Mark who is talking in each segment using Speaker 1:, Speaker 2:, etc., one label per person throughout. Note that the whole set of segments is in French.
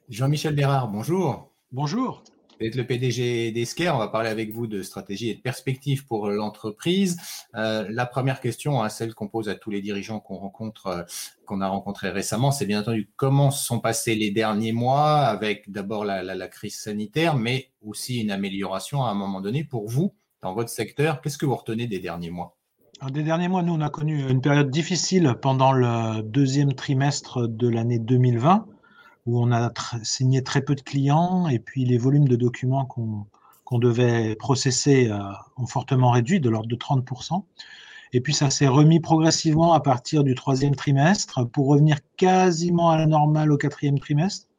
Speaker 1: Jean-Michel Bérard, bonjour.
Speaker 2: Bonjour.
Speaker 1: Vous êtes le PDG d'Esker. On va parler avec vous de stratégie et de perspectives pour l'entreprise. La première question, celle qu'on pose à tous les dirigeants qu'on rencontre, qu'on a rencontrés récemment, c'est bien entendu comment se sont passés les derniers mois avec d'abord la crise sanitaire, mais aussi une amélioration à un moment donné pour vous, dans votre secteur. Qu'est-ce que vous retenez des derniers mois?
Speaker 2: Alors, des derniers mois, nous, on a connu une période difficile pendant le deuxième trimestre de l'année 2020, où on a signé très peu de clients et puis les volumes de documents qu'on devait processer ont fortement réduit, de l'ordre de 30%. Et puis ça s'est remis progressivement à partir du troisième trimestre pour revenir quasiment à la normale au quatrième trimestre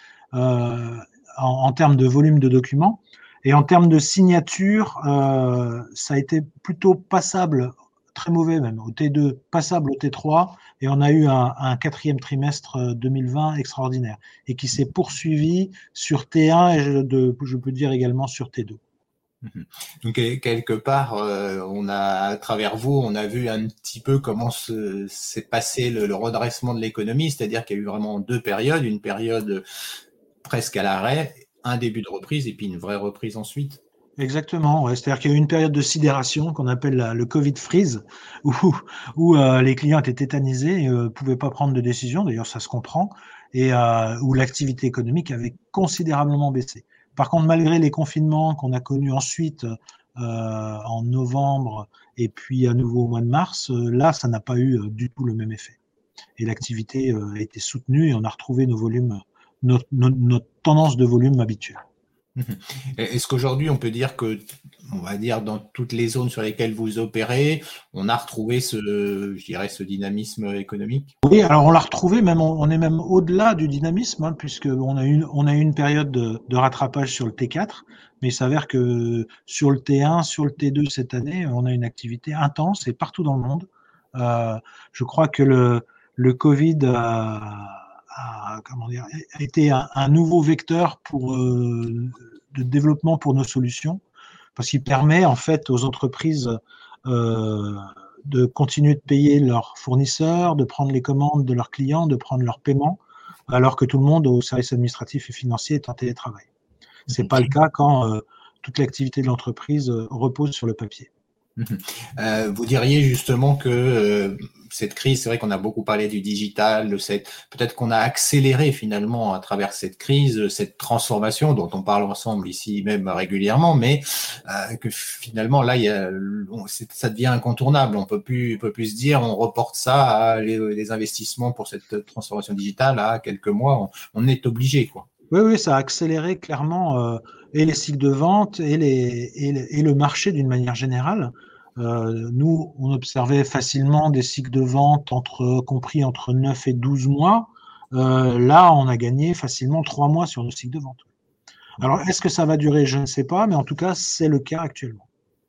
Speaker 2: euh, en termes de volume de documents. Et en termes de signature, ça a été plutôt passable, très mauvais même, au T2, passable au T3, et on a eu un quatrième trimestre 2020 extraordinaire, et qui s'est poursuivi sur T1 et je peux dire également sur T2.
Speaker 1: Donc quelque part, on a à travers vous, on a vu un petit peu comment s'est passé le redressement de l'économie, c'est-à-dire qu'il y a eu vraiment deux périodes, une période presque à l'arrêt, un début de reprise et puis une vraie reprise ensuite.
Speaker 2: Exactement, ouais. C'est-à-dire qu'il y a eu une période de sidération qu'on appelle le Covid freeze, où, où les clients étaient tétanisés et ne pouvaient pas prendre de décision, d'ailleurs ça se comprend, et où l'activité économique avait considérablement baissé. Par contre, malgré les confinements qu'on a connus ensuite en novembre et puis à nouveau au mois de mars, là, ça n'a pas eu du tout le même effet. Et l'activité a été soutenue et on a retrouvé nos volumes, notre tendance de volume habituelle.
Speaker 1: Est-ce qu'aujourd'hui, on peut dire que, on va dire, dans toutes les zones sur lesquelles vous opérez, on a retrouvé je dirais, ce dynamisme économique?
Speaker 2: Oui, alors on l'a retrouvé, même on est même au-delà du dynamisme, hein, puisque on a eu une période de rattrapage sur le T4, mais il s'avère que sur le T1, sur le T2 cette année, on a une activité intense et partout dans le monde. Euh, je crois que le Covid comment dire, a été un nouveau vecteur de développement pour nos solutions, parce qu'il permet en fait aux entreprises euh, de continuer de payer leurs fournisseurs, de prendre les commandes de leurs clients, de prendre leurs paiements, alors que tout le monde au service administratif et financier est en télétravail. Ce n'est pas le cas quand toute l'activité de l'entreprise repose sur le papier.
Speaker 1: Vous diriez justement que cette crise, c'est vrai qu'on a beaucoup parlé du digital, peut-être qu'on a accéléré finalement à travers cette crise, cette transformation dont on parle ensemble ici même régulièrement, mais que finalement là, ça devient incontournable. On peut plus se dire, on reporte ça à les investissements pour cette transformation digitale à quelques mois. On est obligé, quoi.
Speaker 2: Oui, oui, ça a accéléré clairement et les cycles de vente et le marché d'une manière générale. Nous, on observait facilement des cycles de vente compris entre 9 et 12 mois. Là, on a gagné facilement 3 mois sur nos cycles de vente. Alors, est-ce que ça va durer? Je ne sais pas, mais en tout cas, c'est le cas actuellement.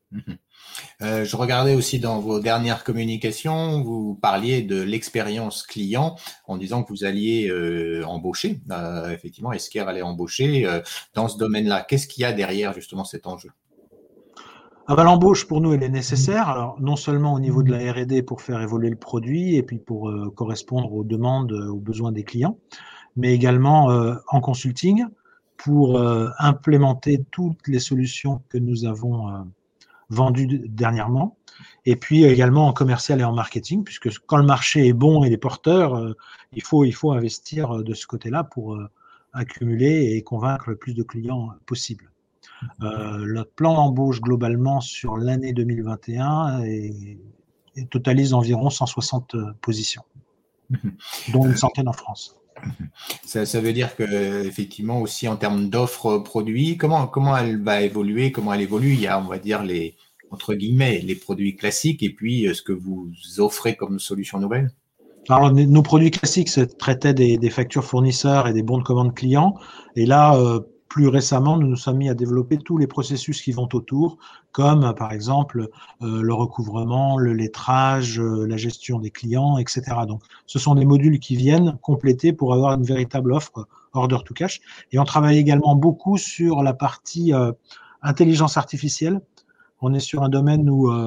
Speaker 1: Je regardais aussi dans vos dernières communications, vous parliez de l'expérience client en disant que vous alliez embaucher. Effectivement, Esker allait embaucher dans ce domaine-là. Qu'est-ce qu'il y a derrière justement cet enjeu?
Speaker 2: Ah bah, l'embauche, pour nous, elle est nécessaire. Alors, non seulement au niveau de la R&D pour faire évoluer le produit et puis pour correspondre aux demandes, aux besoins des clients, mais également en consulting pour implémenter toutes les solutions que nous avons vendues dernièrement. Et puis également en commercial et en marketing, puisque quand le marché est bon et les porteurs, il faut investir de ce côté-là pour accumuler et convaincre le plus de clients possible. Notre plan d'embauche globalement sur l'année 2021 totalise environ 160 positions, dont une centaine en France.
Speaker 1: Ça veut dire que effectivement aussi en termes d'offres produits, comment elle va évoluer, comment elle évolue? Il y a, on va dire, entre guillemets, les produits classiques et puis ce que vous offrez comme solution nouvelle.
Speaker 2: Alors, nos produits classiques traitaient des factures fournisseurs et des bons de commande clients. Et là, plus récemment, nous nous sommes mis à développer tous les processus qui vont autour, comme par exemple le recouvrement, le lettrage, la gestion des clients, etc. Donc, ce sont des modules qui viennent compléter pour avoir une véritable offre order to cash. Et on travaille également beaucoup sur la partie intelligence artificielle. On est sur un domaine où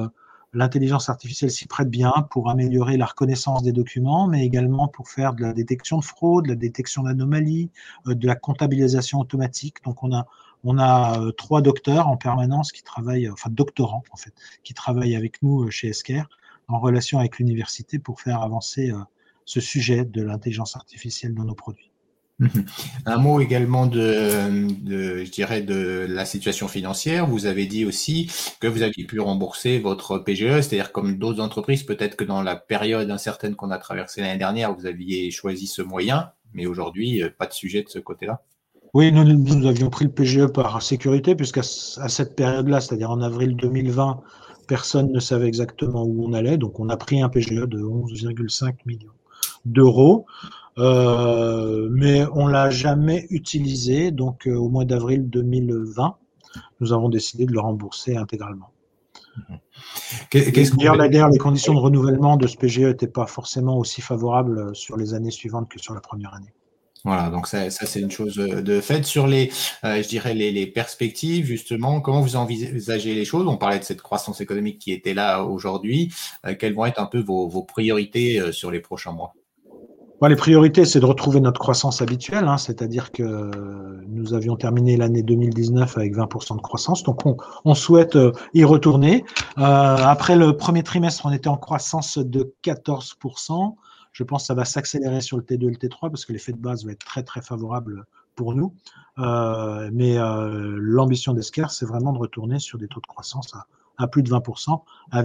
Speaker 2: l'intelligence artificielle s'y prête bien pour améliorer la reconnaissance des documents, mais également pour faire de la détection de fraude, de la détection d'anomalies, de la comptabilisation automatique. Donc on a 3 docteurs en permanence qui travaillent, enfin doctorants en fait, qui travaillent avec nous chez Esker en relation avec l'université pour faire avancer ce sujet de l'intelligence artificielle dans nos produits.
Speaker 1: Un mot également je dirais, de la situation financière. Vous avez dit aussi que vous aviez pu rembourser votre PGE, c'est-à-dire comme d'autres entreprises, peut-être que dans la période incertaine qu'on a traversée l'année dernière, vous aviez choisi ce moyen, mais aujourd'hui, pas de sujet de ce côté-là.
Speaker 2: Oui, nous avions pris le PGE par sécurité, puisqu'à cette période-là, c'est-à-dire en avril 2020, personne ne savait exactement où on allait. Donc, on a pris un PGE de 11,5 millions d'euros, mais on ne l'a jamais utilisé. Donc, au mois d'avril 2020, nous avons décidé de le rembourser intégralement. D'ailleurs, les conditions de renouvellement de ce PGE n'étaient pas forcément aussi favorables sur les années suivantes que sur la première année.
Speaker 1: Voilà, donc ça c'est une chose de fait. Sur je dirais les perspectives, justement, comment vous envisagez les choses? On parlait de cette croissance économique qui était là aujourd'hui. Quelles vont être un peu vos priorités sur les prochains mois?
Speaker 2: Les priorités, c'est de retrouver notre croissance habituelle, hein, c'est-à-dire que nous avions terminé l'année 2019 avec 20% de croissance, donc on souhaite y retourner. Après le premier trimestre, on était en croissance de 14%. Je pense que ça va s'accélérer sur le T2 et le T3 parce que l'effet de base va être très très favorable pour nous. Mais l'ambition d'Esker, c'est vraiment de retourner sur des taux de croissance à plus de 20%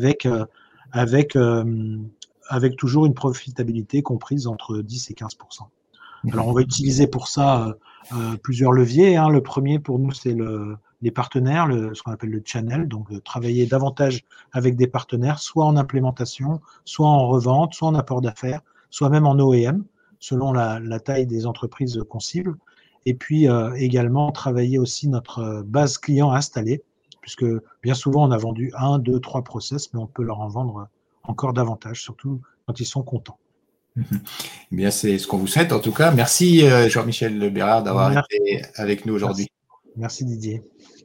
Speaker 2: avec toujours une profitabilité comprise entre 10 et 15%. Alors, on va utiliser pour ça plusieurs leviers, hein. Le premier, pour nous, c'est les partenaires, ce qu'on appelle le channel, donc travailler davantage avec des partenaires, soit en implémentation, soit en revente, soit en apport d'affaires, soit même en OEM, selon la taille des entreprises qu'on cible. Et puis, également, travailler aussi notre base client installée, puisque bien souvent, on a vendu 1, 2, 3 process, mais on peut leur en vendre encore davantage, surtout quand ils sont contents.
Speaker 1: Eh bien, c'est ce qu'on vous souhaite en tout cas. Merci Jean-Michel Bérard d'avoir été avec nous aujourd'hui.
Speaker 2: Merci Didier.